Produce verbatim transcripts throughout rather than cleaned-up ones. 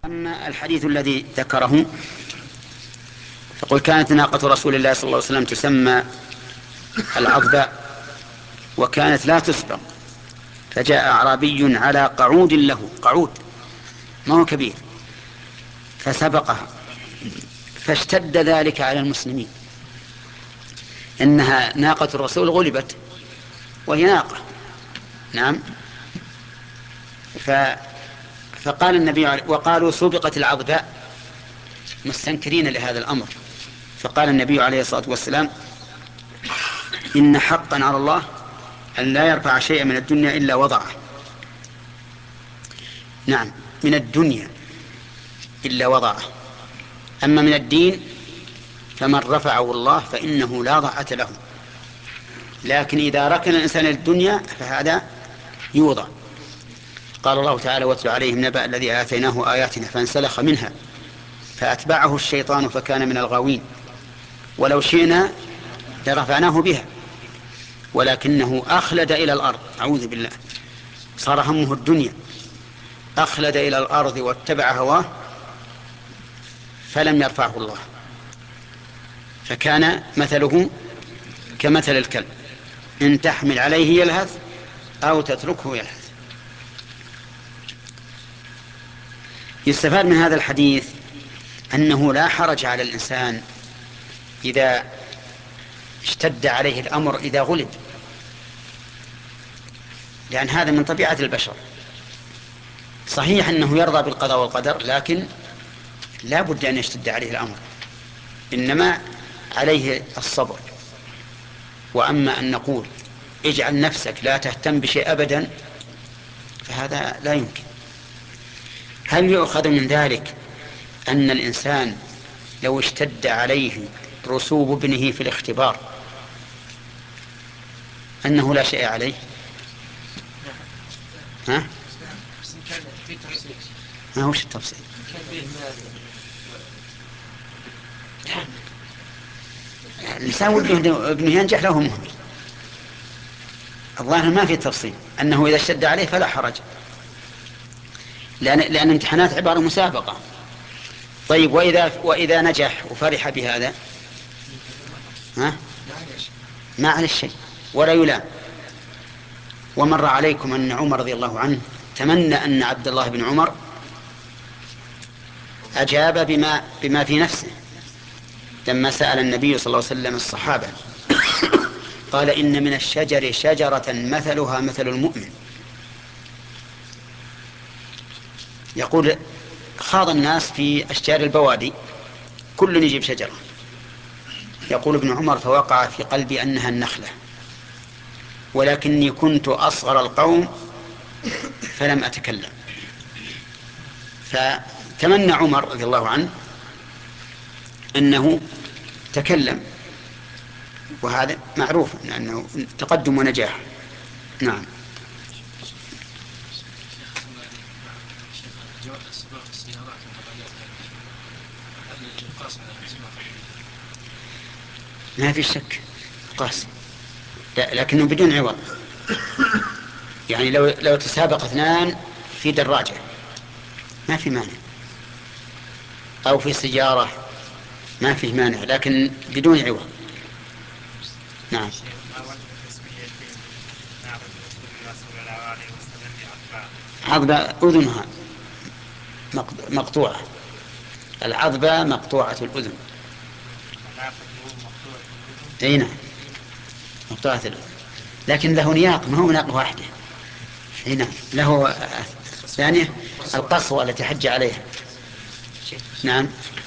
أما الحديث الذي ذكره فقل كانت ناقة رسول الله صلى الله عليه وسلم تسمى العضباء وكانت لا تسبق، فجاء أعرابي على قعود له، قعود ما هو كبير، فسبقها، فاشتد ذلك على المسلمين، إنها ناقة الرسول غلبت وهي ناقة. نعم. ف... فقال النبي عليه، وقالوا سبقت العضباء مستنكرين لهذا الأمر، فقال النبي عليه الصلاة والسلام إن حقا على الله أن لا يرفع شيئا من الدنيا إلا وضعه. نعم، من الدنيا إلا وضعه، أما من الدين فمن رفعه الله فإنه لا ضاعة له، لكن إذا ركن الإنسان الدنيا فهذا يوضع. قال الله تعالى واتل عليهم نبأ الذي آتيناه آياتنا فانسلخ منها فأتبعه الشيطان فكان من الغاوين ولو شئنا لرفعناه بها ولكنه أخلد إلى الأرض، أعوذ بالله، صار همه الدنيا، أخلد إلى الأرض واتبع هواه فلم يرفعه الله، فكان مثله كمثل الكلب إن تحمل عليه يلهث أو تتركه يلهث. يستفاد من هذا الحديث أنه لا حرج على الإنسان إذا اشتد عليه الأمر إذا غلب، لأن هذا من طبيعة البشر. صحيح أنه يرضى بالقضاء والقدر، لكن لا بد أن يشتد عليه الأمر، إنما عليه الصبر. وأما أن نقول اجعل نفسك لا تهتم بشيء أبدا فهذا لا يمكن. هل يؤخذ من ذلك أن الإنسان لو اشتد عليه رسوب ابنه في الاختبار أنه لا شيء عليه؟ ها؟ ما هوش التفصيل. الإنسان وده ابنه ينجح له مهم، الظاهر ما في تفصيل أنه إذا اشتد عليه فلا حرج، لأن, لأن الامتحانات عبارة مسابقة. طيب وإذا, وإذا نجح وفرح بهذا ها؟ ما على الشيء ولا يلام. ومر عليكم أن عمر رضي الله عنه تمنى أن عبد الله بن عمر أجاب بما, بما في نفسه لما سأل النبي صلى الله عليه وسلم الصحابة قال إن من الشجر شجرة مثلها مثل المؤمن. يقول خاض الناس في أشجار البوادي كل يجيب شجرة، يقول ابن عمر فوقع في قلبي أنها النخلة ولكني كنت أصغر القوم فلم أتكلم. فتمنى عمر رضي الله عنه أنه تكلم، وهذا معروف أنه تقدم ونجاح. نعم. ما في شك قاس، لكنه بدون عوض. يعني لو لو تسابق اثنان في دراجة ما في مانع، أو في سيارة ما في مانع، لكن بدون عوض. نعم. عضبة أذنها مقطوعة، العضبة مقطوعة الأذن. أي نعم مقطوعة الأذن، لكن له نياق ما هو ناقة واحدة. أي نعم له ثانية القصوى التي حج عليها. نعم.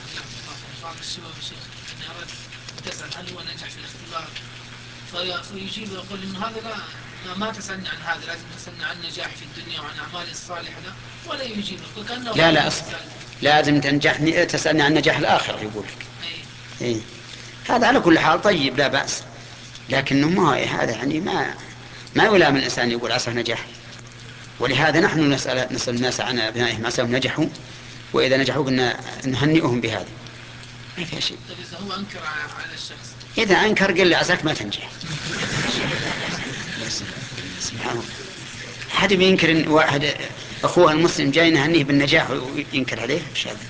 تسأل هل هو نجح في الاختبار فيجيب ويقول إن هذا لا ما, ما تسألني عن هذا، لازم تسألني عن نجاحي في الدنيا وعن أعمالي الصالحة، لا ولا يجيب وكأنه لا لا أصلا لازم تنجحني تسألني عن نجاح الآخرة يقول لك. أي. إيه. هذا على كل حال طيب لا بأس، لكنه ما هذا يعني ما ما يلام الإنسان يقول عسى نجاح. ولهذا نحن نسأل نسأل الناس عن أبنائهم عساهم نجحوا، وإذا نجحوا قلنا نهنئهم بهذا ما فيها شيء. طيب إذا هو أنكر على الشخص، إذا أنكر قل لي عساك ما تنجح. سبحان الله، حد بينكر إن واحد أخوها المسلم جاي نهنيه بالنجاح وينكر عليه مش هذا.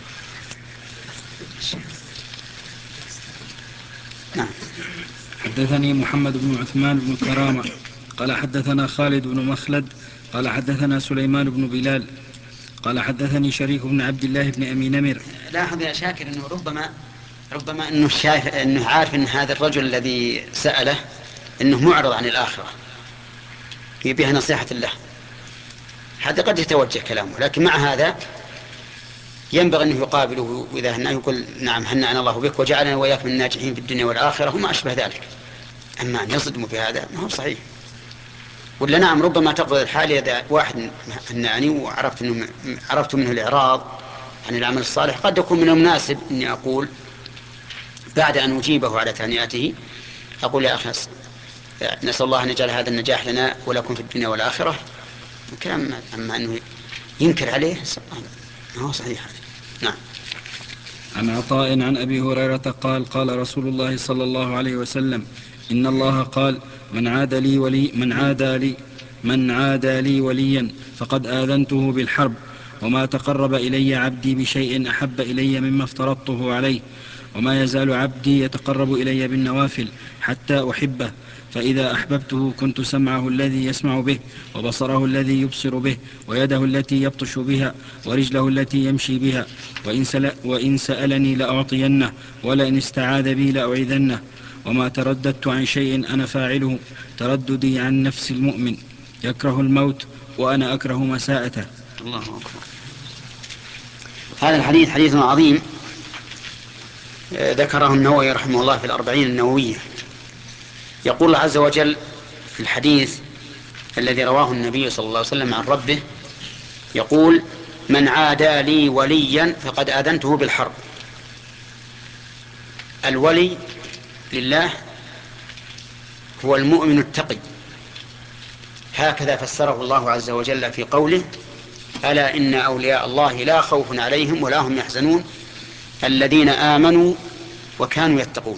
نعم. حدثني محمد بن عثمان بن كرامة قال حدثنا خالد بن مخلد قال حدثنا سليمان بن بلال قال حدثني شريك بن عبد الله بن أبي نمر. لاحظ يا شاكر أنه ربما ربما أنه شايف أنه عارف أن هذا الرجل الذي سأله أنه معرض عن الآخرة يبيها نصيحة له، هذا قد يتوجه كلامه، لكن مع هذا ينبغي أنه يقابله وإذا هنا يقول نعم هنأنا الله بك وجعلنا وإياك من الناجحين في الدنيا والآخرة وما أشبه ذلك. أما أن يصدم بهذا ما هو صحيح. ولا نعم ربما تقضي الحال إذا واحد هنأني وعرفت أنه عرفت منه الإعراض عن العمل الصالح قد يكون من المناسب أني أقول بعد أن أجيبه على تهنئته أقول يا أخي نسأل الله أن يجعل هذا النجاح لنا ولكم في الدنيا والآخرة كلام. أما أنه ينكر عليه ما هو صحيح. نعم. عن عطاء عن أبي هريرة قال قال رسول الله صلى الله عليه وسلم إن الله قال من عاد لي ولي من عادى لي من عادى لي وليا فقد آذنته بالحرب وما تقرب إلي عبدي بشيء أحب إلي مما افترضته عليه وما يزال عبدي يتقرب إلي بالنوافل حتى أحبه فإذا أحببته كنت سمعه الذي يسمع به وبصره الذي يبصر به ويده التي يبطش بها ورجله التي يمشي بها وإن, وإن سألني لأعطينه ولئن استعاذ بي لأعيذنه وما ترددت عن شيء أنا فاعله ترددي عن نفس المؤمن يكره الموت وأنا أكره مساءته. الله أكبر. هذا الحديث حديث عظيم ذكره النووي رحمه الله في الأربعين النووية. يقول الله عز وجل في الحديث الذي رواه النبي صلى الله عليه وسلم عن ربه يقول من عادى لي وليا فقد آذنته بالحرب. الولي لله هو المؤمن التقي، هكذا فسره الله عز وجل في قوله ألا إن أولياء الله لا خوف عليهم ولا هم يحزنون الذين آمنوا وكانوا يتقون.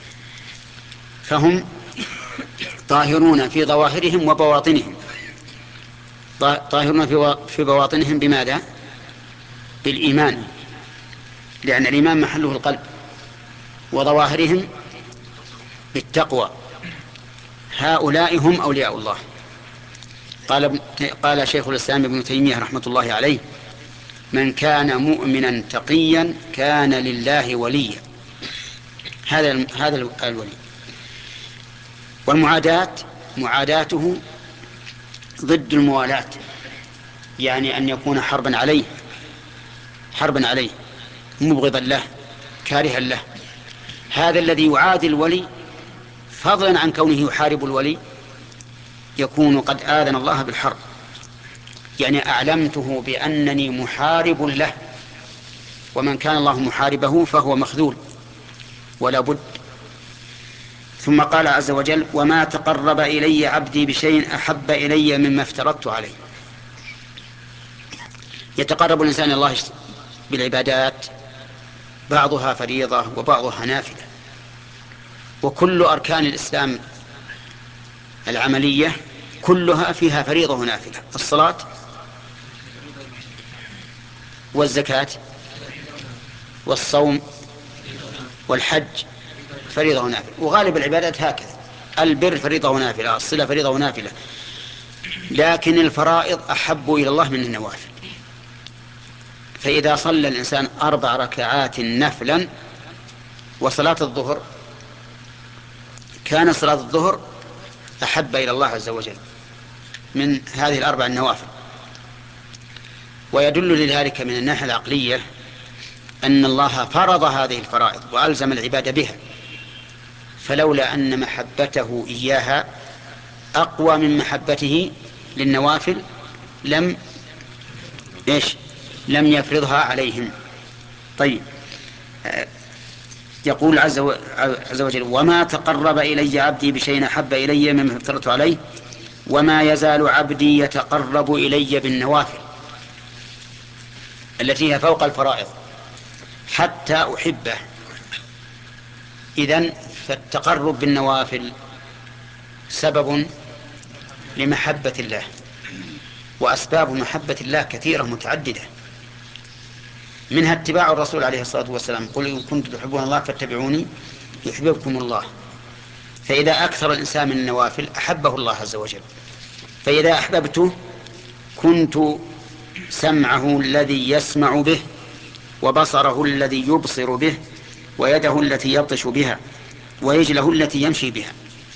فهم طاهرون في ظواهرهم وبواطنهم. طاهرون في بواطنهم بماذا؟ بالإيمان، لأن الإيمان محله القلب، وظواهرهم بالتقوى. هؤلاء هم أولياء الله. قال قال شيخ الإسلام ابن تيمية رحمة الله عليه من كان مؤمنا تقيا كان لله وليا. هذا هذا الولي. والمعاداة معاداته ضد الموالاة، يعني أن يكون حربا عليه حربا عليه مبغضا له كارها له. هذا الذي يعادي الولي فضلا عن كونه يحارب الولي يكون قد آذن الله بالحرب، يعني أعلمته بأنني محارب له، ومن كان الله محاربه فهو مخذول ولا بد. ثم قال عز وجل وما تقرب إلي عبدي بشيء أحب إلي مما افترضت عليه. يتقرب الإنسان إلى الله بالعبادات بعضها فريضة وبعضها نافلة، وكل أركان الإسلام العملية كلها فيها فريضة ونافلة. الصلاة والزكاة والصوم والحج فريضة ونافلة، وغالب العبادات هكذا. البر فريضة ونافلة، الصلة فريضة ونافلة، لكن الفرائض أحب إلى الله من النوافل. فإذا صلى الإنسان أربع ركعات نفلا وصلاة الظهر كان صلاة الظهر أحب إلى الله عز وجل من هذه الأربع النوافل. ويدل لذلك من الناحية العقلية أن الله فرض هذه الفرائض وألزم العبادة بها، فلولا أن محبته إياها أقوى من محبته للنوافل لم إيش لم يفرضها عليهم. طيب يقول عز وجل وما تقرب إلي عبدي بشيء أحب إلي مما افترضت عليه وما يزال عبدي يتقرب إلي بالنوافل التي هي فوق الفرائض حتى أحبه. إذن فالتقرب بالنوافل سبب لمحبة الله، وأسباب محبة الله كثيرة متعددة، منها اتباع الرسول عليه الصلاة والسلام، قل إن كنتم تحبون الله فاتبعوني يحببكم الله. فإذا أكثر الإنسان من النوافل أحبه الله عز وجل. فإذا أحببته كنت سمعه الذي يسمع به، وبصره الذي يبصر به، ويده التي يبطش بها، ورجله التي يمشي بها.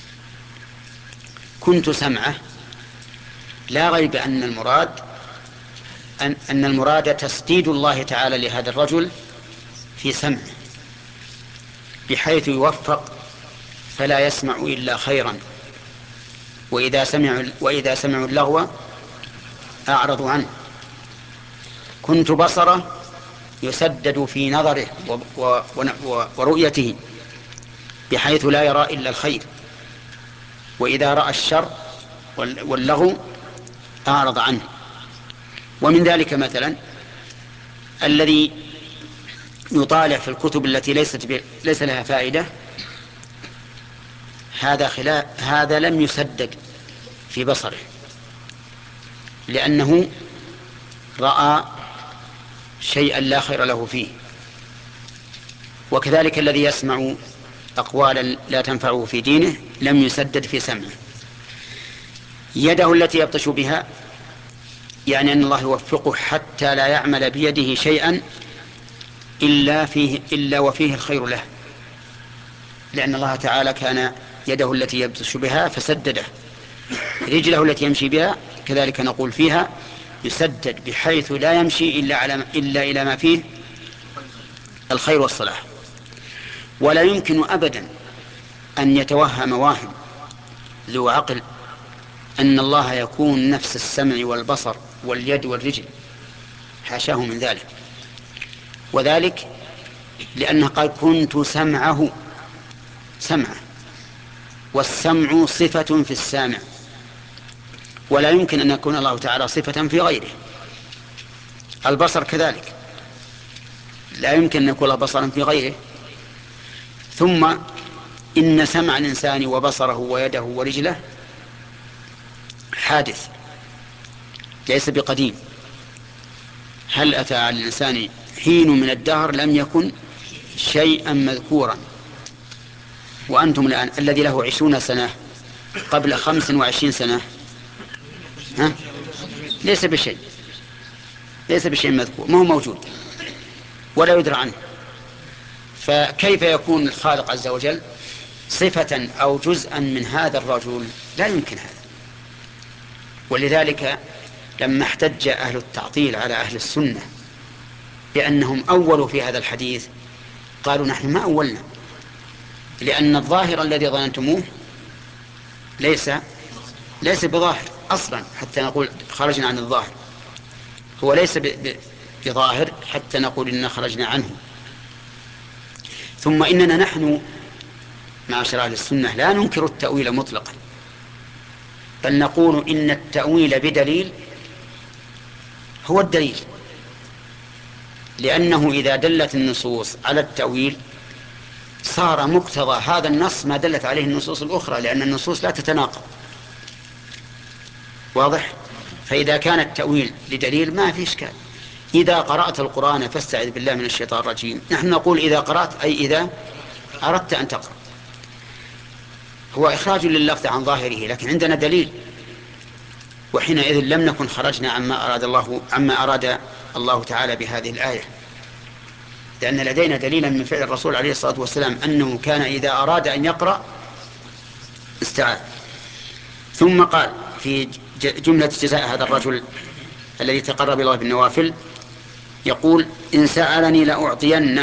كنت سمعه، لا ريب أن المراد أن, أن المراد تسديد الله تعالى لهذا الرجل في سمعه، بحيث يوفق فلا يسمع إلا خيرا، وإذا سمعوا, وإذا سمعوا اللغو أعرضوا عنه. كنت بصره، يسدد في نظره ورؤيته بحيث لا يرى إلا الخير، وإذا رأى الشر واللغو أعرض عنه. ومن ذلك مثلا الذي يطالع في الكتب التي ليست ب... ليس لها فائدة، هذا خلاف، هذا لم يسدد في بصره، لأنه رأى شيئا لا خير له فيه. وكذلك الذي يسمع أقوالا لا تنفعه في دينه لم يسدد في سمعه. يده التي يبطش بها، يعني أن الله يوفقه حتى لا يعمل بيده شيئا إلا, فيه إلا وفيه الخير له، لأن الله تعالى كان يده التي يبطش بها فسدده. رجله التي يمشي بها كذلك نقول فيها يسدد، بحيث لا يمشي إلا, على إلا إلى ما فيه الخير والصلاح. ولا يمكن أبدا أن يتوهم واهم ذو عقل أن الله يكون نفس السمع والبصر واليد والرجل، حاشاه من ذلك. وذلك لأنه قال كنت سمعه، سمعه، والسمع صفة في السامع، ولا يمكن أن يكون الله تعالى صفة في غيره. البصر كذلك لا يمكن أن يكون بصرا في غيره. ثم إن سمع الإنسان وبصره ويده ورجله حادث ليس بقديم. هل أتى على الإنسان حين من الدهر لم يكن شيئا مذكورا؟ وأنتم الآن الذي له عشرون سنة قبل خمس وعشرين سنة ها؟ ليس بشيء، ليس بشيء مذكور، ما هو موجود ولا يدرى عنه. فكيف يكون الخالق عز وجل صفة أو جزءا من هذا الرجل؟ لا يمكن هذا. ولذلك لما احتج أهل التعطيل على أهل السنة بأنهم أولوا في هذا الحديث، قالوا نحن ما أولنا، لأن الظاهر الذي ظننتموه ليس ليس بظاهر أصلا حتى نقول خرجنا عن الظاهر، هو ليس بظاهر حتى نقول إننا خرجنا عنه. ثم إننا نحن معاشر أهل السنة لا ننكر التأويل مطلقا، بل نقول إن التأويل بدليل هو الدليل، لأنه إذا دلت النصوص على التأويل صار مقتضى هذا النص ما دلت عليه النصوص الأخرى، لأن النصوص لا تتناقض. واضح؟ فإذا كان التأويل لدليل ما في إشكال. إذا قرأت القرآن فاستعذ بالله من الشيطان الرجيم، نحن نقول إذا قرأت أي إذا أردت أن تقرأ، هو إخراج لللفظ عن ظاهره، لكن عندنا دليل، وحينئذ لم نكن خرجنا عما أراد الله عما أراد الله تعالى بهذه الآية، لأن لدينا دليلا من فعل الرسول عليه الصلاة والسلام أنه كان إذا أراد أن يقرأ استعاذ. ثم قال في جملة جزاء هذا الرجل الذي تقرب الله بالنوافل، يقول إن سألني لأعطينه،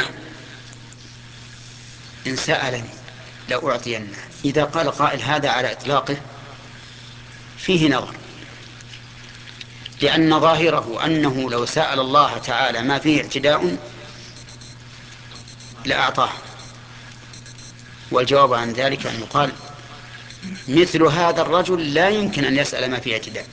إن سألني لأعطينه. إذا قال قائل هذا على إطلاقه فيه نظر، لأن ظاهره أنه لو سأل الله تعالى ما فيه اعتداء لأعطاه. والجواب عن ذلك أن يقال مثل هذا الرجل لا يمكن أن يسأل ما فيه اعتداء،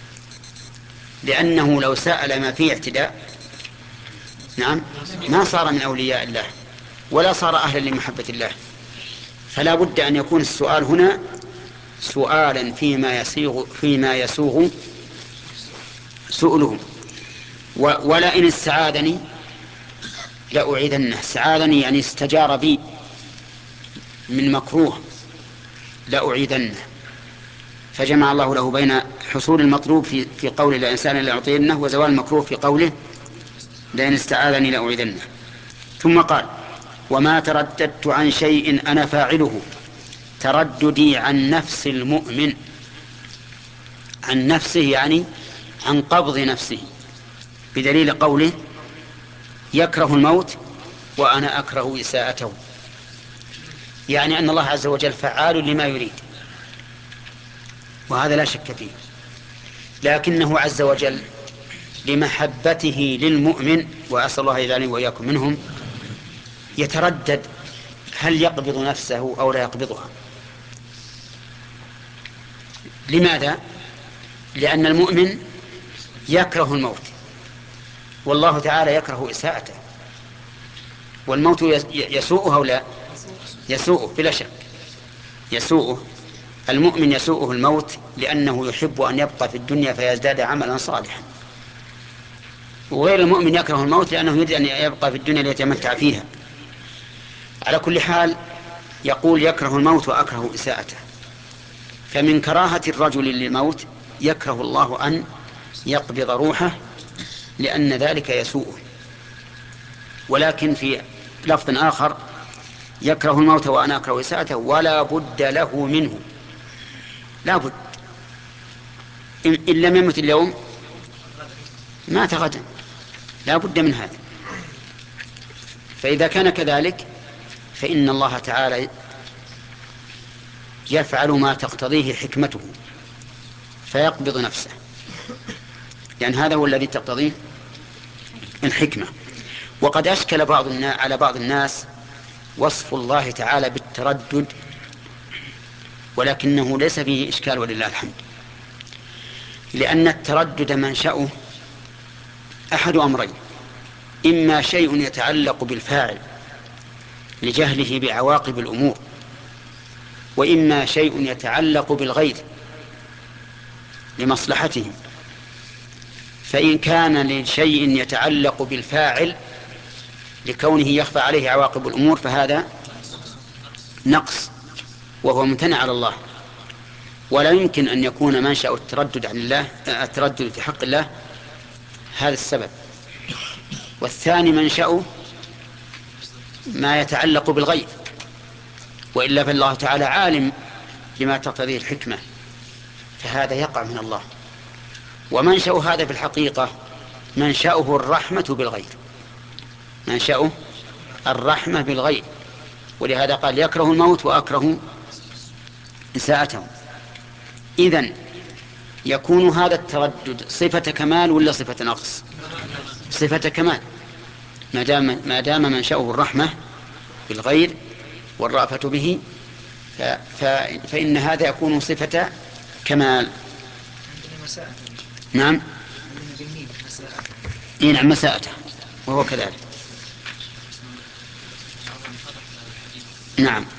لأنه لو سأل ما فيه اعتداء نعم ما صار من أولياء الله ولا صار أهلا لمحبة الله. فلا بد أن يكون السؤال هنا سؤالا فيما يسوغ, فيما يسوغ سؤلهم. ولئن استعاذني لأعيذنه. استعاذني يعني استجار بي من مكروه لأعيذنه. فجمع الله له بين حصول المطلوب في في قوله لإنسان لأعطينه وزوال المكروه في قوله لئن استعاذني لأعيذنه. ثم قال وما ترددت عن شيء أنا فاعله ترددي عن نفس المؤمن. عن نفسه يعني عن قبض نفسه، بدليل قوله يكره الموت وأنا أكره إساءته، يعني أن الله عز وجل فعال لما يريد، وهذا لا شك فيه. لكنه عز وجل لمحبته للمؤمن، وأسأل الله يجعلني وإياكم منهم، يتردد هل يقبض نفسه أو لا يقبضها. لماذا؟ لأن المؤمن يكره الموت، والله تعالى يكره إساءته، والموت يسوءه أو لا يسوءه بلا شك يسوءه. المؤمن يسوءه الموت لأنه يحب أن يبقى في الدنيا فيزداد عملا صالحا، وغير المؤمن يكره الموت لأنه يريد أن يبقى في الدنيا ليتمتع فيها. على كل حال يقول يكره الموت وأكره إساءته. فمن كراهة الرجل للموت يكره الله أن يقبض روحه لأن ذلك يسوءه. ولكن في لفظ آخر يكره الموت وأنا أكره إساءته ولا بد له منه. لا بد، إن لم يمت اليوم مات غدا، لا بد من هذا. فإذا كان كذلك فإن الله تعالى يفعل ما تقتضيه حكمته فيقبض نفسه، لأن يعني هذا هو الذي تقتضيه الحكمة. وقد أشكل بعض الناس على بعض الناس وصف الله تعالى بالتردد، ولكنه ليس فيه إشكال ولله الحمد، لأن التردد منشأه أحد أمرين: إما شيء يتعلق بالفاعل لجهله بعواقب الأمور، وإما شيء يتعلق بالغير لمصلحته. فإن كان لشيء يتعلق بالفاعل لكونه يخفى عليه عواقب الأمور فهذا نقص وهو ممتنع على الله، ولا يمكن أن يكون منشأ التردد عن الله التردد في حق الله هذا السبب. والثاني منشأه ما يتعلق بالغيب، وإلا فالله تعالى عالم بما تقتضيه الحكمة، فهذا يقع من الله. ومنشأ هذا في الحقيقة منشأه الرحمة بالغير، منشأه الرحمة بالغير، ولهذا قال يكره الموت وأكره إساءته. إذن يكون هذا التردد صفة كمال ولا صفة نقص؟ صفة كمال، ما دام ما دام منشأه الرحمة بالغير والرأفة به، ف ف فإن هذا يكون صفة كمال. نعم، إيه نعم مساءته، وهو كذلك. نعم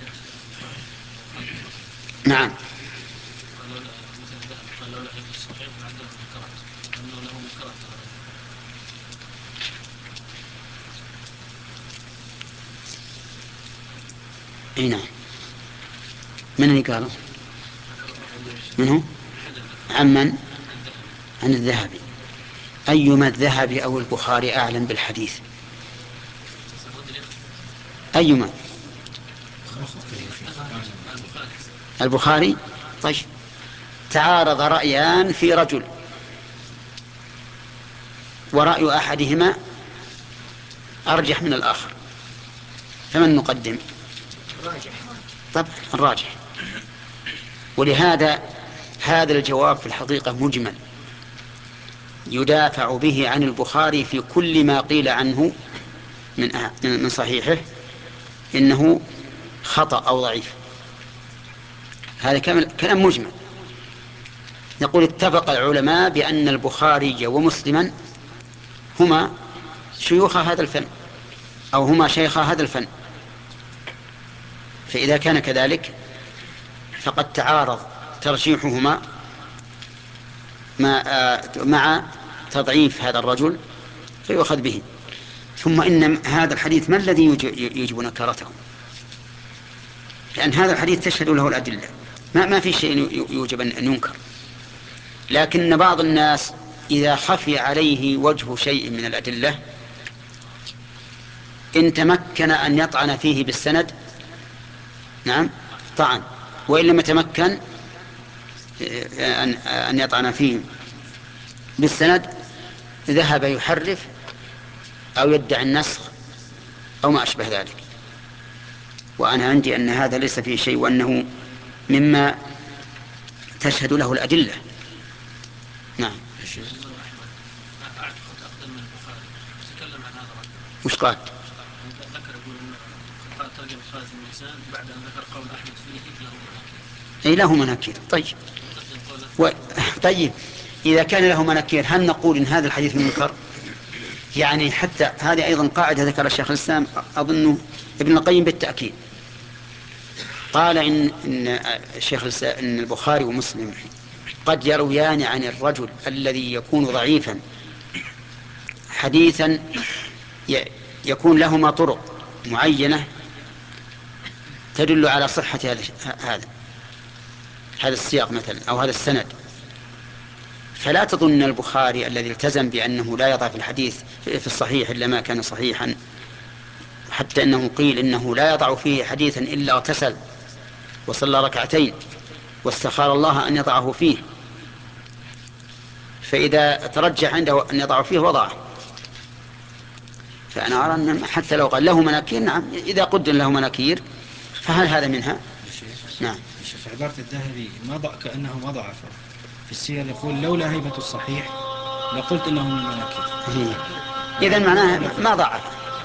نعم اي نعم. من اللي قالوا؟ منه؟ عمن؟ عن الذهبي. أيما الذهبي أو البخاري أعلم بالحديث؟ أيما؟ البخاري. طيب، تعارض رأيان في رجل، ورأي أحدهما أرجح من الآخر، فمن نقدم؟ طبعا الراجح. ولهذا هذا الجواب في الحقيقة مجمل يدافع به عن البخاري في كل ما قيل عنه من من صحيحه إنه خطأ أو ضعيف. هذا كلام مجمل. نقول اتفق العلماء بأن البخاري ومسلما هما شيوخ هذا الفن، أو هما شيخ هذا الفن. فإذا كان كذلك فقد تعارض ترشيحهما مع, مع تضعيف هذا الرجل فيؤخذ به. ثم إن هذا الحديث ما الذي يوجب نكرته؟ لأن هذا الحديث تشهد له الأدلة، ما, ما في شيء يوجب أن ينكر. لكن بعض الناس إذا خفي عليه وجه شيء من الأدلة إن تمكن أن يطعن فيه بالسند نعم طعن، وإن لم يتمكن أن يطعن فيه بالسند ذهب يحرف أو يدعي النسخ أو ما أشبه ذلك. وأنا عندي أن هذا ليس فيه شيء، وأنه مما تشهد له الأدلة. نعم. وش قال؟ ذكر يقول قال ترجم خالد الميزان بعد أن ذكر قول أحمد فيه له مناكير. أي له مناكير. طيب و... طيب إذا كان له مناكير هل نقول إن هذا الحديث منكر؟ يعني حتى هذه أيضا قاعدة ذكر الشيخ الإسلام أظنه ابن القيم بالتأكيد، قال إن, إن الشيخ الإسلام إن البخاري ومسلم قد يرويان عن الرجل الذي يكون ضعيفا حديثا يكون لهما طرق معينة تدل على صحة هذا هذا السياق مثلا أو هذا السند. فلا تظن البخاري الذي التزم بأنه لا يضع في الحديث في الصحيح إلا ما كان صحيحا، حتى أنه قيل إنه لا يضع فيه حديثا إلا اغتسل وصلى ركعتين واستخار الله أن يضعه فيه، فإذا ترجح عنده أن يضع فيه وضعه. فأنا أرى أن حتى لو قال له مناكير نعم، إذا قدر له مناكير فهل هذا منها؟ نعم. في عبارة الذهبي ما ضع كأنه ما ضعفه في السير، يقول لولا هيبة الصحيح لقلت إنه من المناكير. إذا معناه ما ضعف.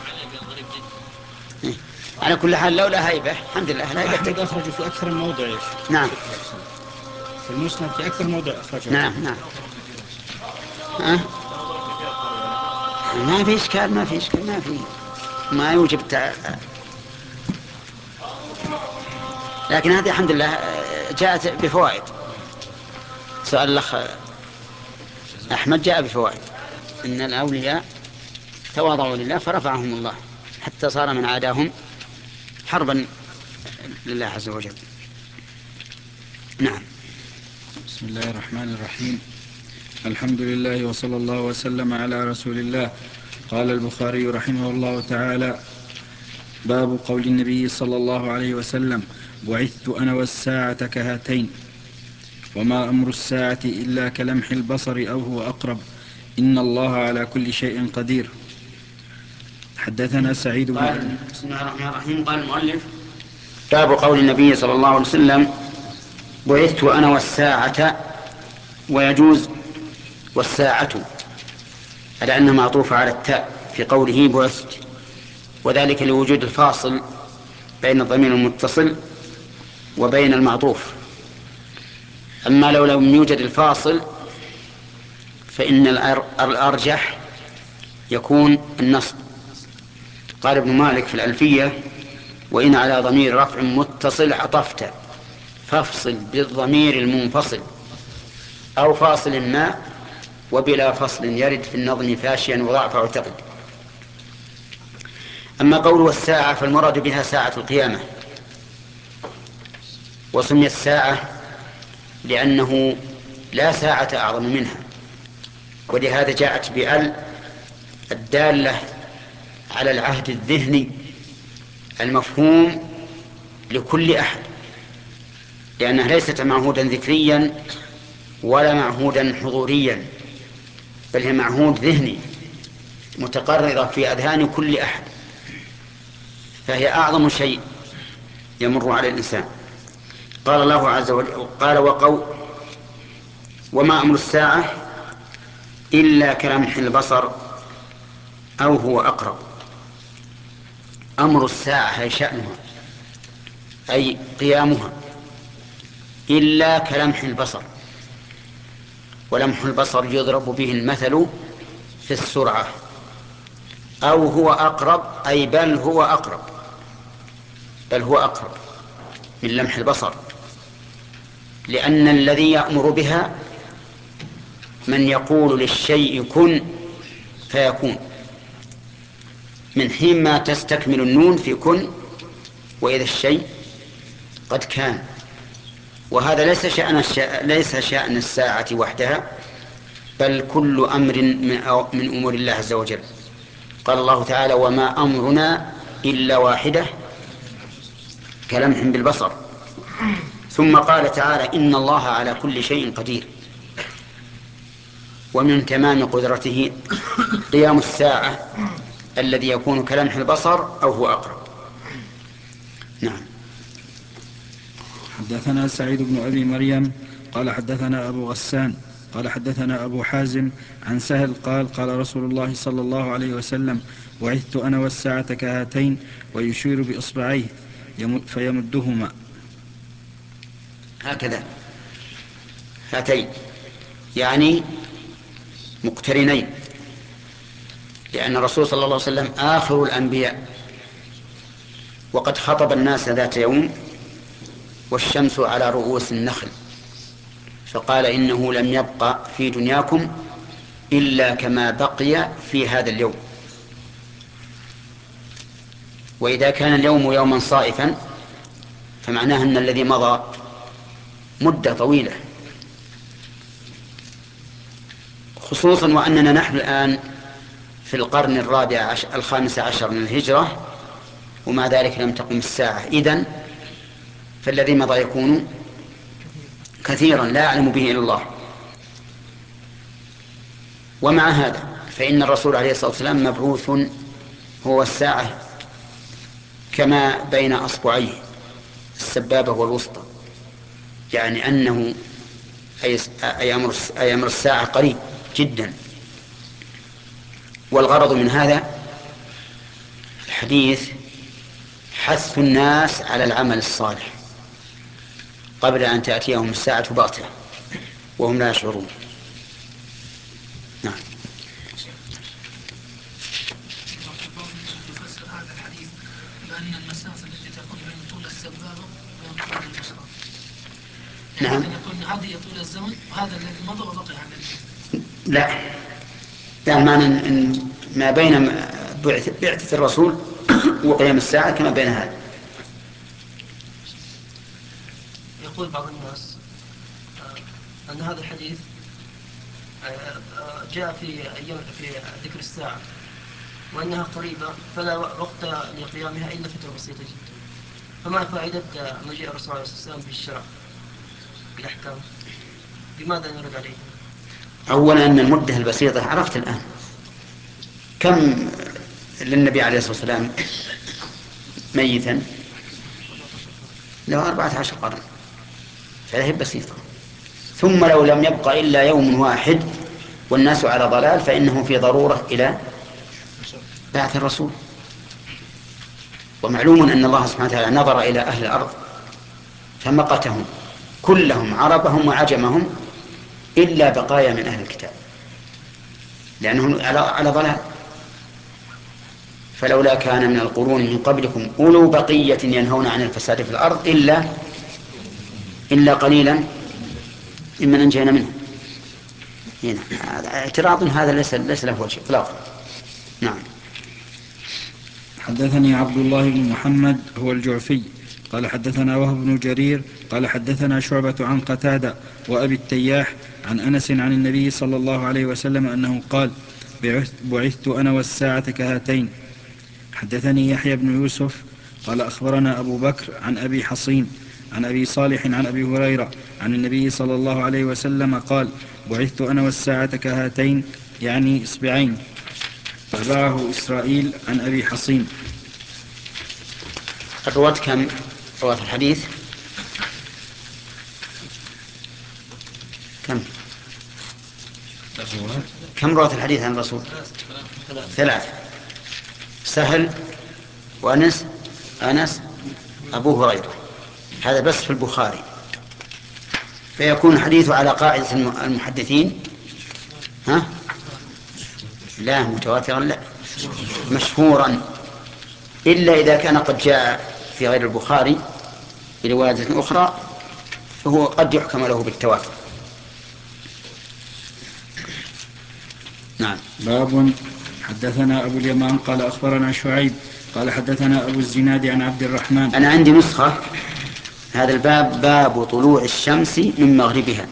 على كل حال لولا هيبة الحمد لله. أحمد أخرجه في أكثر من موضع. نعم. في المسند في أكثر موضع أخرجه. نعم نعم. أه؟ ما في إشكال ما في إشكال ما في ما يوجب تع... لكن هذه الحمد لله جاءت بفوائد. سؤال الأخ أحمد جاء بفوائد إن الأولياء تواضعوا لله فرفعهم الله حتى صار من عاداهم حربا لله عز وجل. نعم. بسم الله الرحمن الرحيم. الحمد لله وصلى الله وسلم على رسول الله. قال البخاري رحمه الله تعالى: باب قول النبي صلى الله عليه وسلم: بعثت أنا والساعة كهاتين، وما أمر الساعة إلا كلمح البصر أو هو أقرب، إن الله على كل شيء قدير. حدثنا سعيد بن قال بسم الله الرحمن الرحيم. قال المؤلف: باب قول النبي صلى الله عليه وسلم: بعثت أنا والساعة، ويجوز والساعة على أنها معطوفة على التاء في قوله بعثت، وذلك لوجود الفاصل بين الضمير المتصل وبين المعطوف. أما لو لم يوجد الفاصل فإن الأرجح يكون النصب. قال ابن مالك في الألفية: وإن على ضمير رفع متصل عطفت فافصل بالضمير المنفصل أو فاصل ما، وبلا فصل يرد في النظم فاشيا وضعف اعتقد. أما قول الساعة فالمراد بها ساعة القيامة، وسميت الساعة لأنه لا ساعة أعظم منها، ولهذا جاءت بأل الدالة على العهد الذهني المفهوم لكل أحد، لأنها ليست معهودا ذكريا ولا معهودا حضوريا، بل هي معهود ذهني متقررة في أذهان كل أحد، فهي أعظم شيء يمر على الإنسان. قال الله عز وجل: قال وقول وما أمر الساعة إلا كلمح البصر أو هو أقرب. أمر الساعة هي شأنها أي قيامها إلا كلمح البصر، ولمح البصر يضرب به المثل في السرعة. أو هو أقرب أي بل هو أقرب، بل هو أقرب من لمح البصر، لأن الذي يأمر بها من يقول للشيء كن فيكون، من حين ما تستكمل النون في كن وإذا الشيء قد كان. وهذا ليس شأن ليس شأن الساعة وحدها، بل كل أمر من أمور الله عز وجل. قال الله تعالى: وما أمرنا إلا واحدة كلمح بالبصر. ثم قال تعالى: إن الله على كل شيء قدير. ومن تمام قدرته قيام الساعة الذي يكون كلمح البصر أو هو أقرب. نعم. حدثنا سعيد بن أبي مريم قال حدثنا أبو غسان قال حدثنا أبو حازم عن سهل قال قال رسول الله صلى الله عليه وسلم: بعثت أنا والساعة كهاتين، ويشير بإصبعيه فيمدهما. هكذا هاتين يعني مقترنين، لأن الرسول صلى الله عليه وسلم آخر الأنبياء، وقد خطب الناس ذات يوم والشمس على رؤوس النخل، فقال: إنه لم يبق في دنياكم إلا كما بقي في هذا اليوم. وإذا كان اليوم يوما صائفا فمعناه أن الذي مضى مدة طويلة، خصوصا وأننا نحن الآن في القرن الرابع عشر الخامس عشر من الهجرة، ومع ذلك لم تقم الساعة. إذن فالذي مضى يكون كثيرا لا يعلم به إلا الله. ومع هذا فإن الرسول عليه الصلاة والسلام مبعوث هو الساعة كما بين أصبعيه السبابة والوسطى، يعني أنه أي أمر الساعة قريب جدا. والغرض من هذا الحديث حث الناس على العمل الصالح قبل أن تأتيهم الساعة بغتة وهم لا يشعرون. نعم. يفسر هذا الحديث بأن المسافة التي تكون بين طول السبابة وبين طول المشرق، نعم. يكون هذه طول الزمن وهذا الذي مضى وبقي هذا الذي. لا، يعني معنى إن ما بين بعثة الرسول وقيام الساعة كما بين هذا. يقول بعض الناس أن هذا الحديث جاء في أيام في ذكر الساعة وأنها قريبة فلا وقت لقيامها إلا فترة بسيطة جدا، فما فائدة مجيء الرسول عليه الصلاة والسلام بالشرع بالأحكام؟ لماذا نرد عليه؟ أولا أن المدة البسيطة عرفت الآن كم للنبي عليه الصلاة والسلام ميتا، له أربعة عشر قرن، فهي بسيطة. ثم لو لم يبقى إلا يوم واحد والناس على ضلال فإنه في ضرورة إلى بعث الرسول. ومعلوم أن الله سبحانه وتعالى نظر إلى أهل الأرض فمقتهم كلهم عربهم وعجمهم إلا بقايا من أهل الكتاب لأنهم على ضلال. فلولا كان من القرون من قبلكم أولو بقية ينهون عن الفساد في الأرض إلا إلا قليلا ممن أنجينا منه. هنا اعتراض هذا ليس ليس له وجه إطلاقا. نعم. حدثني عبد الله بن محمد هو الجعفي قال حدثنا وهب بن جرير قال حدثنا شعبة عن قتادة وأبي التياح عن أنس عن النبي صلى الله عليه وسلم أنه قال: بعثت أنا والساعة كهاتين. حدثني يحيى بن يوسف قال أخبرنا أبو بكر عن أبي حصين عن أبي صالح عن أبي هريرة عن النبي صلى الله عليه وسلم قال: بعثت أنا والساعة كهاتين، يعني إصبعين. تابعه إسرائيل عن أبي حصين. الرواة كم رواة الحديث؟ كم كم رواة الحديث عن الرسول؟ ثلاثة: سهل وأنس أنس أبو هريرة. هذا بس في البخاري. فيكون الحديث على قاعدة المحدثين ها؟ لا متواترا، لا مشهورا، إلا إذا كان قد جاء في غير البخاري برواية أخرى فهو قد يحكم له بالتواتر. نعم. باب حدثنا أبو اليمان قال أخبرنا شعيب قال حدثنا أبو الزناد عن عبد الرحمن. أنا عندي نسخة هذا الباب باب طلوع الشمس من مغربها.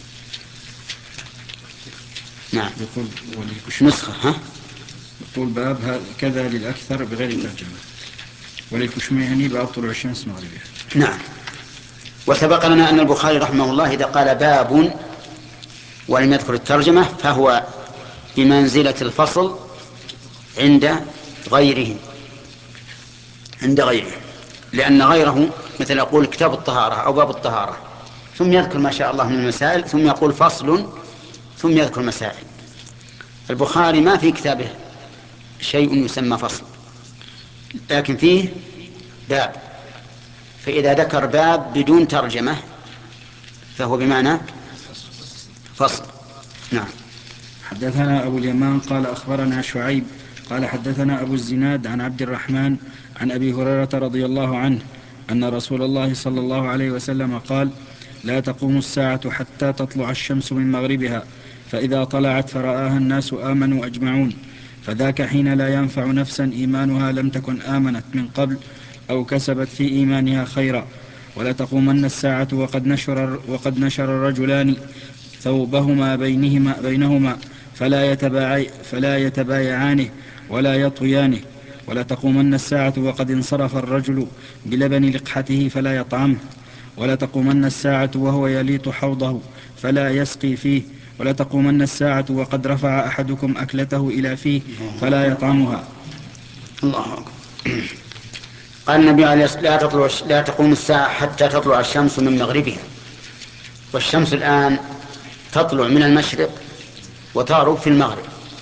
نعم. يقول نسخة ها يقول باب كذا للأكثر بغير ترجمة، وللكشميهني باب طلوع الشمس من مغربها. نعم. وسبق لنا أن البخاري رحمه الله إذا قال باب ولم يذكر الترجمة فهو بمنزلة الفصل عند غيره عند غيره لأن غيره مثل يقول كتاب الطهارة أو باب الطهارة ثم يذكر ما شاء الله من المسائل ثم يقول فصل ثم يذكر مسائل. البخاري ما في كتابه شيء يسمى فصل لكن فيه باب، فإذا ذكر باب بدون ترجمة فهو بمعنى فصل. نعم. حدثنا أبو اليمان قال أخبرنا شعيب قال حدثنا أبو الزناد عن عبد الرحمن عن أبي هريرة رضي الله عنه أن رسول الله صلى الله عليه وسلم قال: لا تقوم الساعة حتى تطلع الشمس من مغربها، فإذا طلعت فرآها الناس آمنوا أجمعون، فذاك حين لا ينفع نفسا إيمانها لم تكن آمنت من قبل أو كسبت في إيمانها خيرا. ولا تقومن الساعة وقد نشر, وقد نشر الرجلان ثوبهما بينهما, بينهما فلا, يتباعي فلا يتبايعانه ولا يطويانه. ولا تقومن الساعة وقد انصرف الرجل بلبن لقحته فلا يطعمه. ولا تقومن الساعة وهو يليط حوضه فلا يسقي فيه. ولا تقومن الساعة وقد رفع أحدكم أكلته إلى فيه فلا يطعمها. الله أكبر. قال النبي عليه الصلاة لا تطلع لا تقوم الساعة حتى تطلع الشمس من مغربها، والشمس الآن تطلع من المشرق وتغرب في المغرب،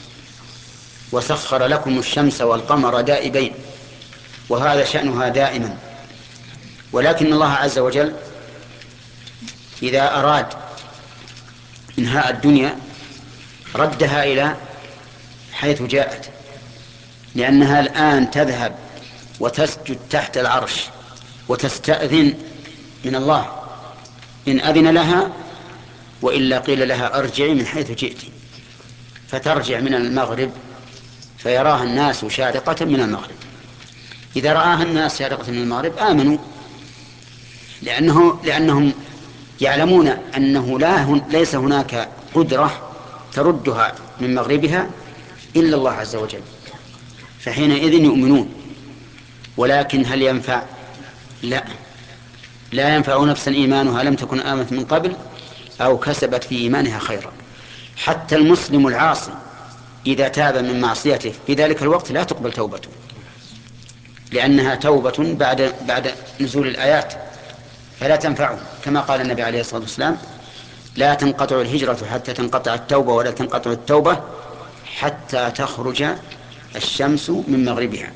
وسخر لكم الشمس والقمر دائبين، وهذا شأنها دائما. ولكن الله عز وجل إذا أراد إنهاء الدنيا ردها إلى حيث جاءت، لأنها الآن تذهب وتسجد تحت العرش وتستأذن من الله إن أذن لها، وإلا قيل لها ارجعي من حيث جئت، فترجع من المغرب فيراها الناس شارقة من المغرب. إذا رآها الناس شارقة من المغرب آمنوا، لأنه لأنهم يعلمون أنه لا ليس هناك قدرة تردها من مغربها إلا الله عز وجل، فحينئذ يؤمنون. ولكن هل ينفع؟ لا، لا ينفع نفسا إيمانها لم تكن آمنت من قبل أو كسبت في إيمانها خيرا. حتى المسلم العاصي إذا تاب من معصيته في ذلك الوقت لا تقبل توبته، لأنها توبة بعد بعد نزول الآيات فلا تنفعه، كما قال النبي عليه الصلاة والسلام: لا تنقطع الهجرة حتى تنقطع التوبة، ولا تنقطع التوبة حتى تخرج الشمس من مغربها.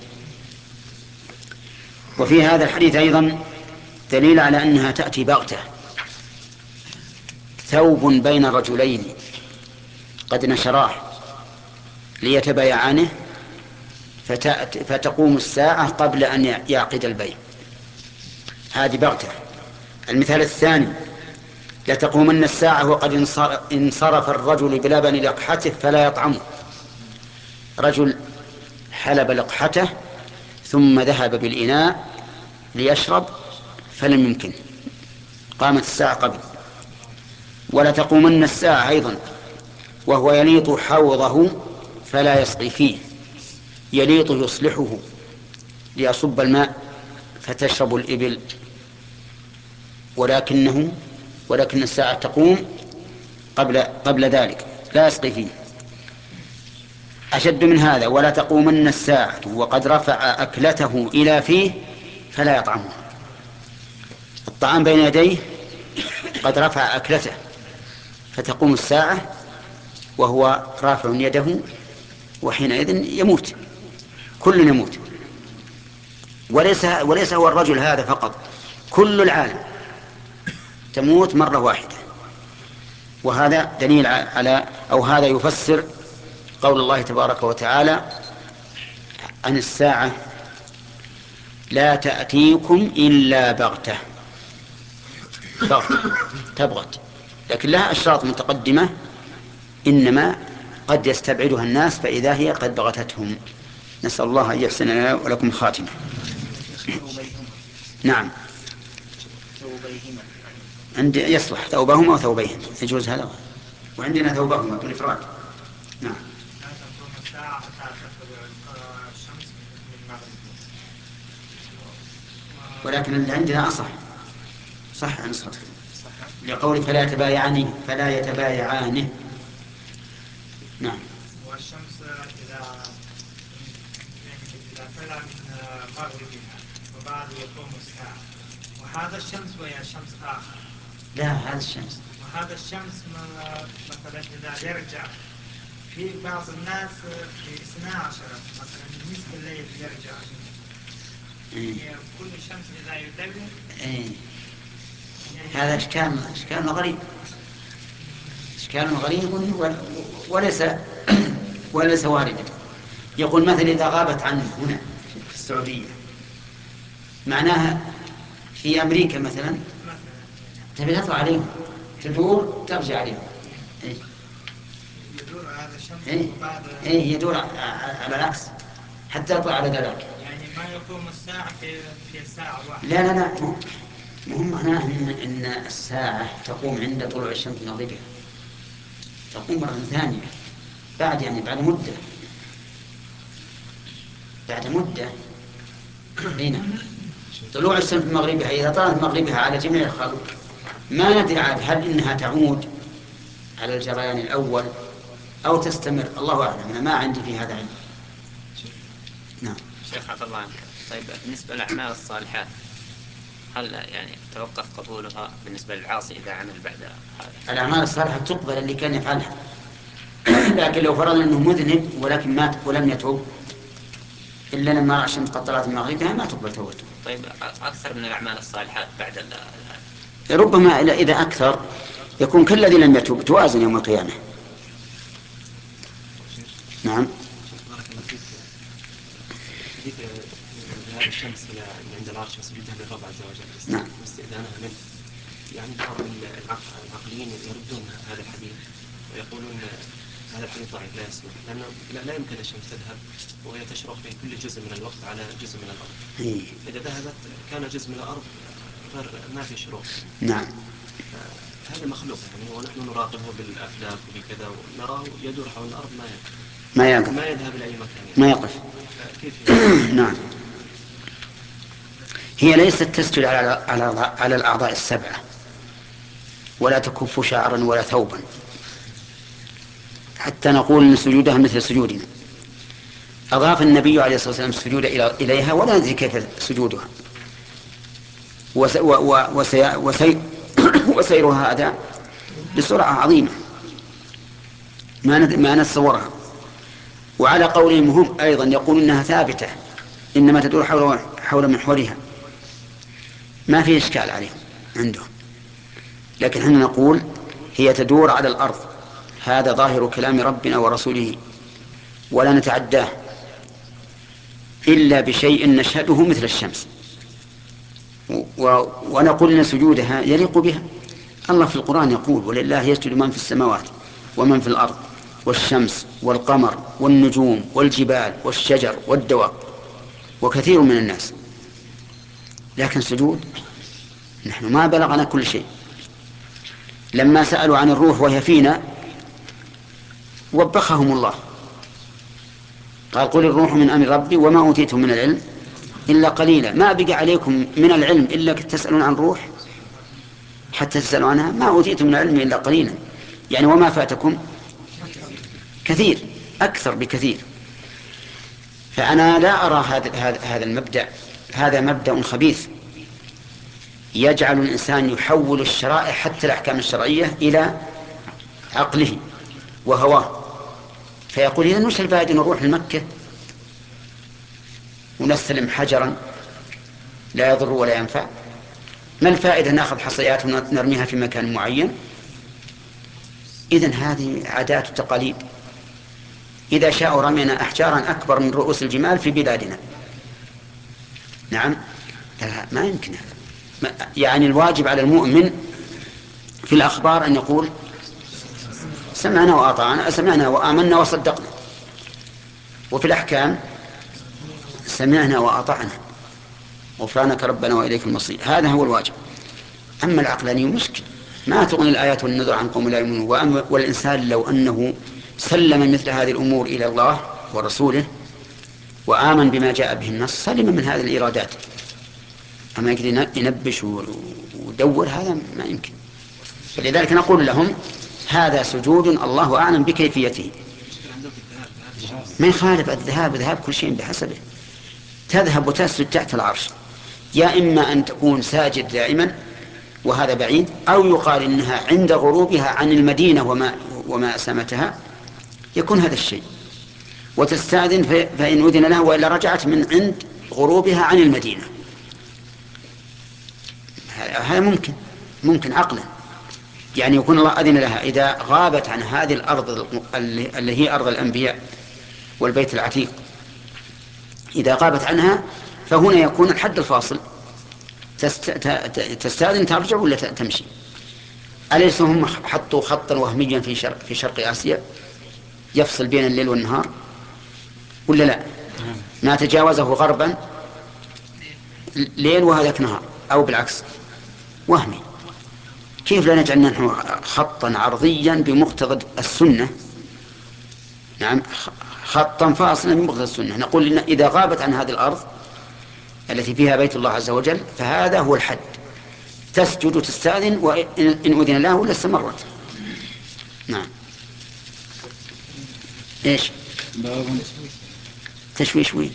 وفي هذا الحديث أيضا دليل على أنها تأتي بغتة، ثوب بين رجلين قد نشراه ليتبايعانه فتقوم الساعة قبل أن يعقد البيع، هذه بغتة. المثال الثاني: لتقومن الساعة وقد انصرف الرجل بلبن لقحته فلا يطعمه. رجل حلب لقحته ثم ذهب بالإناء ليشرب فلم يمكن، قامت الساعة قبل. ولا تقومن الساعة أيضا وهو يليط حوضه فلا يسقي فيه، يليط يصلحه ليصب الماء فتشرب الإبل، ولكنه ولكن الساعة تقوم قبل قبل ذلك لا يسقي فيه. أشد من هذا: ولا تقومن الساعة وقد رفع أكلته إلى فيه فلا يطعمه. الطعام بين يديه قد رفع أكلته، فتقوم الساعة وهو رافع يده، وحينئذ يموت، كل يموت. وليس وليس هو الرجل هذا فقط، كل العالم تموت مرة واحدة. وهذا دليل على أو هذا يفسر قول الله تبارك وتعالى عن الساعة: لا تأتيكم إلا بغتة. بغتة تبغت، لكن لها أشراط متقدمة إنما قد يستبعدها الناس فإذا هي قد بغتتهم. نسأل الله أن يحسن لنا ولكم الخاتمة. نعم، عندي يصلح ثوبهما وثوبيهم، يجوز هذا، وعندنا ثوبهما بالإفراد. نعم. ولكن اللي عندنا أصح، صح عن صدق لقول فلا يتبايعانه فلا يتبايعانه. نعم. والشمس إذا إذا طلع من مغربها وبعد يقوم الساعة، وهذا الشمس وهي شمس آخر. لا، هذا الشمس. وهذا الشمس مثلا إذا يرجع في بعض الناس في اثنا عشر مثلا نصف الليل يرجع. إيه. كل شمس إذا يدور. إيه. هذا إشكال إشكال غريب، إشكال غريب وليس وليس واردا. يقول مثلا إذا غابت عنه هنا في السعودية، معناها في أمريكا مثلا تبي تطلع عليهم، تدور ترجع عليهم. إيه. يدور هذا الشمس إيه. بعد. إيه يدور على العكس حتى يطلع على ذلك. يعني ما يقوم الساعة في في ساعة واحدة. لا لا لا، مهم معناه إن, إن الساعة تقوم عند طلوع الشمس من مغربها، تقوم مرة ثانية بعد يعني بعد مدة بعد مدة هنا طلوع الشمس من مغربها. إذا طلعت مغربها على جميع الخلق ما ندري عاد هل إنها تعود على الجريان الأول أو تستمر، الله أعلم، أنا ما عندي في هذا علم. نعم. شيخ عبد الله عنك، طيب بالنسبة للأعمال الصالحات هل يعني توقف قبولها بالنسبة للعاصي إذا عمل بعد هذا؟ الأعمال الصالحة تقبل اللي كان يفعلها، لكن لو فرضنا أنه مذنب ولكن مات ولم يتوب إلا لما رأى الشمس قد طلعت من مغربها ما تقبل توبته. طيب أكثر من الأعمال الصالحات بعد ال ربما إذا أكثر يكون كالذي لم يتوب، توازن يوم القيامة. نعم. بارك الله فيك. حديث ذهاب الشمس إلى عند العرش وسجودها للرب عز وجل. نعم. واستئذانها منه. يعني بعض العقليين يردون هذا الحديث ويقولون هذا الحديث ضعيف لا يصلح، لأنه لا يمكن الشمس تذهب وهي تشرق في كل جزء من الوقت على جزء من الأرض. إيه. إذا ذهبت كان جزء من الأرض غير ما في شروق. نعم. هذا مخلوق يعني، ونحن نراقبه بالأفلاك وبكذا ونراه يدور حول الأرض ما يقف. ما يقف. ما يذهب إلى أي مكان يعني. ما يقف. كيف؟ نعم. هي ليست تسجد على على على الأعضاء السبعة، ولا تكف شعرا ولا ثوبا حتى نقول ان سجودها مثل سجودنا. اضاف النبي عليه الصلاه والسلام السجود اليها ولا ندري كيف سجودها، وسيرها هذا بسرعه عظيمه ما ما نتصورها. وعلى قولهم هم ايضا يقول انها ثابته انما تدور حول حول محورها، ما في اشكال عليهم عندهم، لكن احنا نقول هي تدور على الارض، هذا ظاهر كلام ربنا ورسوله، ولا نتعداه إلا بشيء نشهده مثل الشمس، و... ونقول إن سجودها يليق بها. الله في القرآن يقول ولله يسجد من في السماوات ومن في الأرض والشمس والقمر والنجوم والجبال والشجر والدواب وكثير من الناس، لكن سجود نحن ما بلغنا كل شيء. لما سألوا عن الروح وهي فينا وبخهم الله، قال قل الروح من أمر ربي وما أوتيتم من العلم إلا قليلا. ما بقى عليكم من العلم إلا تسألون عن روح حتى تسألوا عنها، ما أوتيتم من العلم إلا قليلا، يعني وما فاتكم كثير أكثر بكثير. فأنا لا أرى هذا هذا المبدأ، هذا مبدأ خبيث يجعل الإنسان يحول الشرائع حتى الأحكام الشرعية إلى عقله وهواه، فيقول إذا وش الفائدة نروح لمكة ونستلم حجرا لا يضر ولا ينفع؟ ما الفائدة نأخذ حصيات ونرميها في مكان معين؟ إذن هذه عادات وتقاليد. إذا شاءوا رمينا أحجارا أكبر من رؤوس الجمال في بلادنا. نعم، ما يمكن. يعني الواجب على المؤمن في الأخبار أن يقول سمعنا وأطعنا، سمعنا وآمنا وصدقنا. وفي الأحكام سمعنا وأطعنا غفرانك ربنا وإليك المصير، هذا هو الواجب. أما العقلاني مشكل، ما تغني الآيات والنذر عن قوم لا يؤمنون. والإنسان لو أنه سلم مثل هذه الأمور إلى الله ورسوله وآمن بما جاء به النص سلم من هذه الإرادات. أما يقدر ينبش ودور، هذا ما يمكن. فلذلك نقول لهم هذا سجود الله أعلم بكيفيته. ما يخالف الذهاب، ذهاب كل شيء بحسبه. تذهب وتسجد تحت العرش، يا إما أن تكون ساجد دائما وهذا بعيد، أو يقال إنها عند غروبها عن المدينة وما, وما أسمتها، يكون هذا الشيء. وتستأذن فإن أذن له، وإلا رجعت من عند غروبها عن المدينة. هذا ممكن ممكن عقلا، يعني يكون الله أذن لها إذا غابت عن هذه الأرض اللي هي أرض الأنبياء والبيت العتيق، إذا غابت عنها فهنا يكون الحد الفاصل، تستأذن ترجع ولا تمشي. أليس هم حطوا خطا وهميا في شرق, في شرق آسيا يفصل بين الليل والنهار ولا لا؟ ما تجاوزه غربا ليل وهذاك نهار، أو بالعكس وهمي. كيف لا نجعل نحن خطا عرضيا بمقتضى السنة؟ نعم، خطا فاصلا بمقتضى السنة. نقول إن إذا غابت عن هذه الأرض التي فيها بيت الله عز وجل فهذا هو الحد، تسجد وتستأذن، وإن أذن الله ولا استمرت. نعم. إيش تشويش وين؟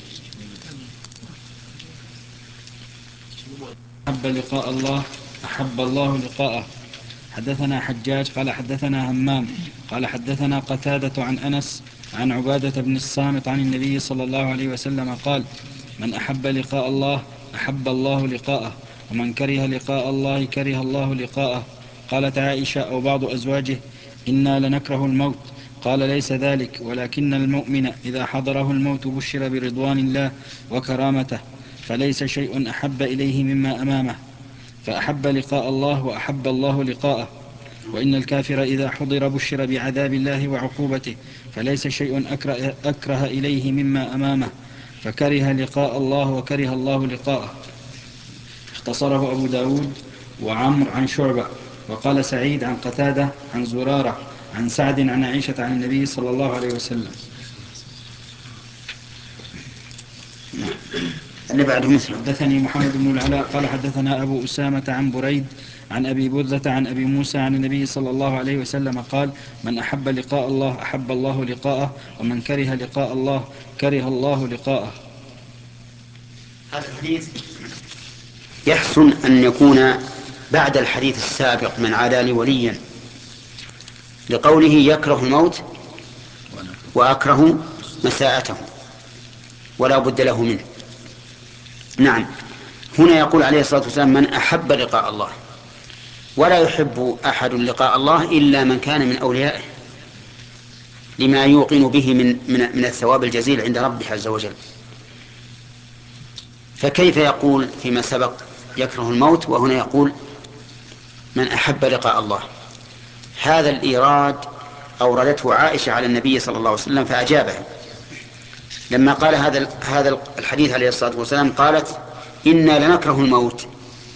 أحب لقاء الله أحب الله لقاءه. حدثنا حجاج قال حدثنا همام قال حدثنا قتادة عن أنس عن عبادة بن الصامت عن النبي صلى الله عليه وسلم قال: من أحب لقاء الله أحب الله لقاءه، ومن كره لقاء الله كره الله لقاءه. قالت عائشة أو بعض أزواجه: إنا لنكره الموت. قال: ليس ذلك، ولكن المؤمن إذا حضره الموت بشر برضوان الله وكرامته، فليس شيء أحب إليه مما أمامه، فأحب لقاء الله وأحب الله لقاءه. وإن الكافر إذا حضر بشر بعذاب الله وعقوبته، فليس شيء أكره, أكره إليه مما أمامه، فكره لقاء الله وكره الله لقاءه. اختصره أبو داود وعمر عن شعبة. وقال سعيد عن قتادة عن زرارة عن سعد عن عائشة عن النبي صلى الله عليه وسلم. اللي بعده مثل حدثني محمد بن العلاء قال حدثنا أبو أسامة عن بريد عن أبي بردة عن أبي موسى عن النبي صلى الله عليه وسلم قال: من أحب لقاء الله أحب الله لقاءه، ومن كره لقاء الله كره الله لقاءه. هذا الحديث يحسن أن يكون بعد الحديث السابق من عادى لي وليا، لقوله يكره الموت وأكره مساءته ولا بد له منه. نعم، هنا يقول عليه الصلاة والسلام: من أحب لقاء الله. ولا يحب أحد لقاء الله إلا من كان من أوليائه، لما يوقن به من, من, من الثواب الجزيل عند ربه عز وجل. فكيف يقول فيما سبق يكره الموت وهنا يقول من أحب لقاء الله؟ هذا الإيراد أوردته عائشة على النبي صلى الله عليه وسلم فأجابه لما قال هذا هذا الحديث عليه الصلاة والسلام. قالت: إنا لنكره الموت.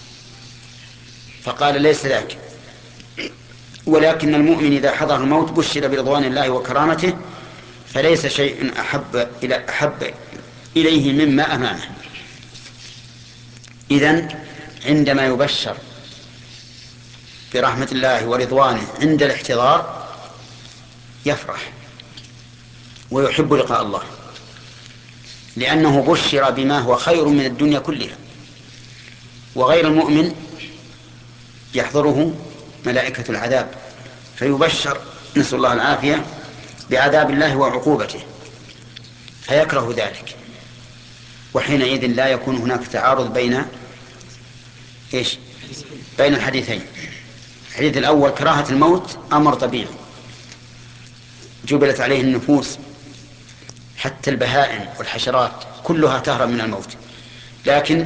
فقال: ليس ذاك، ولكن المؤمن إذا حضر الموت بشر برضوان الله وكرامته، فليس شيء أحب إلى أحب إليه مما أمامه. إذن عندما يبشر برحمة الله ورضوانه عند الاحتضار يفرح ويحب لقاء الله، لأنه بشر بما هو خير من الدنيا كلها. وغير المؤمن يحضره ملائكة العذاب فيبشر، نسأل الله العافية، بعذاب الله وعقوبته، فيكره ذلك. وحينئذ لا يكون هناك تعارض بين إيش؟ بين الحديثين. الحديث الأول كراهة الموت أمر طبيعي جبلت عليه النفوس، حتى البهائم والحشرات كلها تهرب من الموت، لكن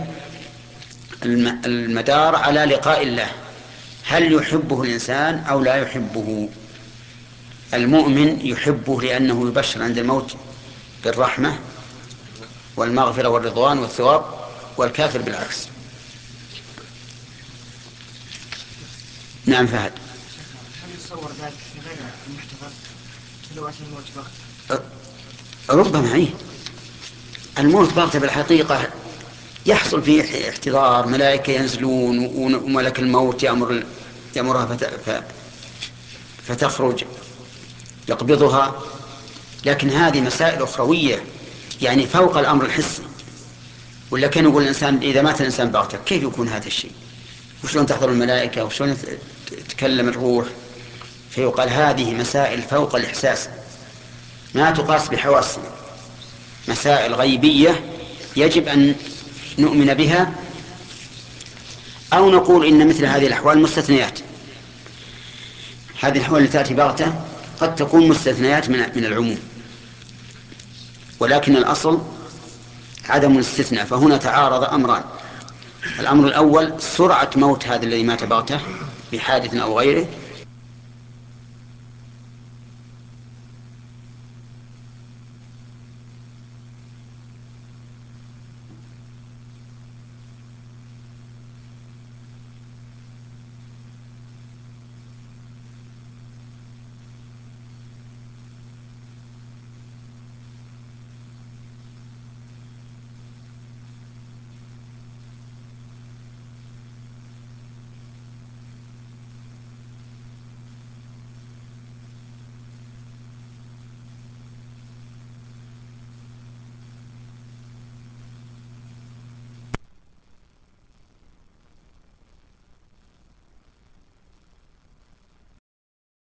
المدار على لقاء الله، هل يحبه الإنسان أو لا يحبه؟ المؤمن يحبه لأنه يبشر عند الموت بالرحمة والمغفرة والرضوان والثواب، والكافر بالعكس. نعم فهد. هل يتصور ذلك في غير المحتضر لو أتى الموت بغتة؟ ربما إيه، الموت بغتة بالحقيقة يحصل فيه احتضار، ملائكة ينزلون وملك الموت يأمر يأمرها فت... فتخرج يقبضها، لكن هذه مسائل أخروية يعني فوق الأمر الحسي. ولا كان يقول الإنسان إذا مات الإنسان بغتة كيف يكون هذا الشيء؟ وشلون تحضر الملائكة وشلون تتكلم الروح؟ فيقال هذه مسائل فوق الإحساس ما تقاس بحواسنا، مسائل غيبية يجب أن نؤمن بها، أو نقول إن مثل هذه الأحوال مستثنيات. هذه الأحوال التي تأتي بغتة قد تكون مستثنيات من من العموم، ولكن الأصل عدم الاستثناء. فهنا تعارض أمران: الأمر الأول سرعة موت هذا الذي مات بغتة بحادث أو غيره،